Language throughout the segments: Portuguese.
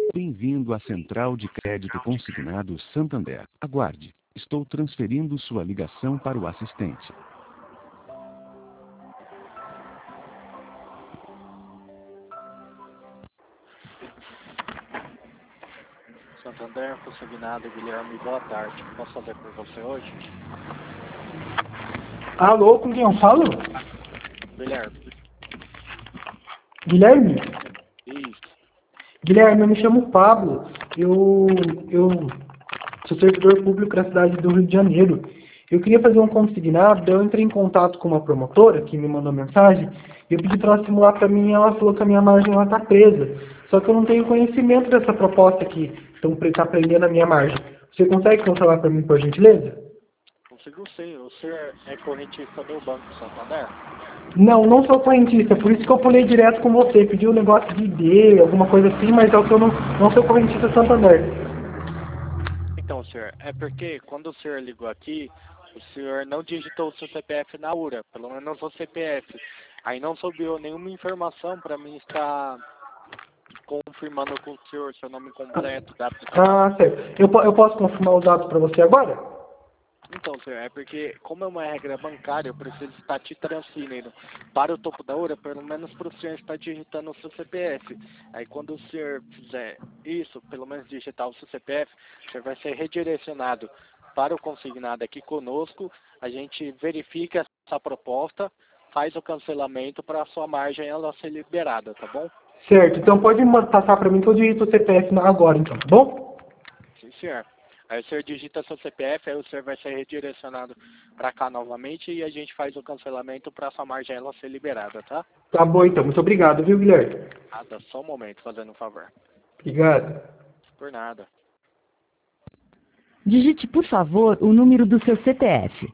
Bem-vindo à Central de Crédito Consignado Santander. Aguarde. Estou transferindo sua ligação para o assistente. Santander, consignado Guilherme, boa tarde. Posso fazer por você hoje? Alô, com quem eu falo? Guilherme. Guilherme? Isso. Guilherme, eu me chamo Pablo. Eu sou servidor público da cidade do Rio de Janeiro. Eu queria fazer um consignado, eu entrei em contato com uma promotora que me mandou mensagem e eu pedi para ela simular para mim e ela falou que a minha margem está presa. Só que eu não tenho conhecimento dessa proposta aqui, então está prendendo a minha margem. Você consegue controlar para mim, por gentileza? Consigo sim. O senhor é correntista do Banco Santander? Não, não sou correntista, por isso que eu pulei direto com você. Pedi um negócio de ID, alguma coisa assim, mas é o que eu não sou correntista Santander. Então, senhor, é porque quando o senhor ligou aqui, o senhor não digitou o seu CPF na URA, pelo menos o CPF. Aí não subiu nenhuma informação para mim estar confirmando com o senhor seu nome completo, data de Ah, certo. Eu posso confirmar os dados para você agora? Então, senhor, é porque, como é uma regra bancária, eu preciso estar te transferindo para o topo da URA, pelo menos para o senhor estar digitando o seu CPF. Aí, quando o senhor fizer isso, pelo menos digitar o seu CPF, o senhor vai ser redirecionado para o consignado aqui conosco. A gente verifica essa proposta, faz o cancelamento para a sua margem ela ser liberada, tá bom? Certo, então pode passar para mim que eu digito o CPF agora, então, tá bom? Sim, senhor. Aí o senhor digita seu CPF, aí o senhor vai ser redirecionado para cá novamente e a gente faz o cancelamento para sua margem ela ser liberada, tá? Tá bom, então. Muito obrigado, viu, Guilherme? Nada, só um momento, fazendo um favor. Obrigado. Por nada. Digite, por favor, o número do seu CPF.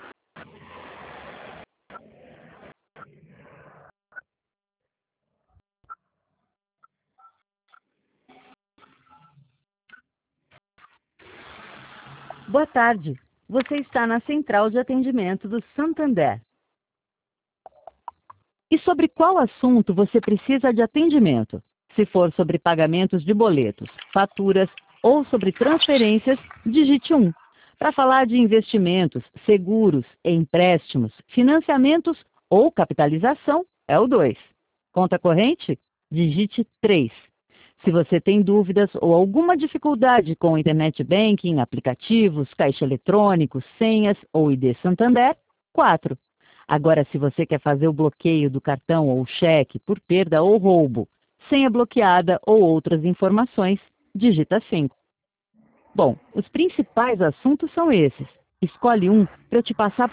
Boa tarde. Você está na Central de Atendimento do Santander. E sobre qual assunto você precisa de atendimento? Se for sobre pagamentos de boletos, faturas ou sobre transferências, digite 1. Para falar de investimentos, seguros, empréstimos, financiamentos ou capitalização, é o 2. Conta corrente? Digite 3. Se você tem dúvidas ou alguma dificuldade com Internet Banking, aplicativos, caixa eletrônico, senhas ou ID Santander, 4. Agora, se você quer fazer o bloqueio do cartão ou cheque por perda ou roubo, senha bloqueada ou outras informações, digita 5. Bom, os principais assuntos são esses. Escolhe um para eu te passar